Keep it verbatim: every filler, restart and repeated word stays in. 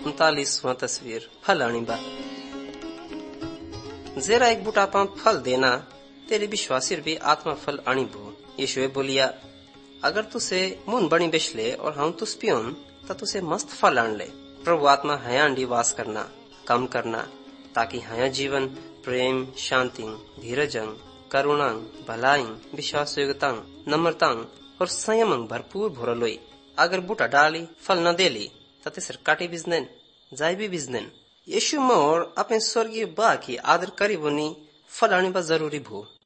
उनतालीसवां तस्वीर फल आनी बा। जेरा एक बूटा पा फल देना तेरे विश्वासिर भी आत्मा फल आनी बो। यीशुए बोलिया, अगर तुसे मुन बनी बेचले और हम तुस पियोन तो तुसे मस्त फल आन ले। प्रभु आत्मा हया अंडी वास करना, कम करना, ताकि हया जीवन प्रेम, शांति, धीरजंग, करुणांग, भलाइंग, विश्वास योग्यतांग, नम्रतांग और संयमंग भरपूर भोरलोई। अगर बूटा डाली फल न देली तो तिसर काटी बिजनेन, जाय भी बिजनेन। यीशु मोर अपने स्वर्गीय बा की आदर करी बोनी फल आनी बा जरूरी भू।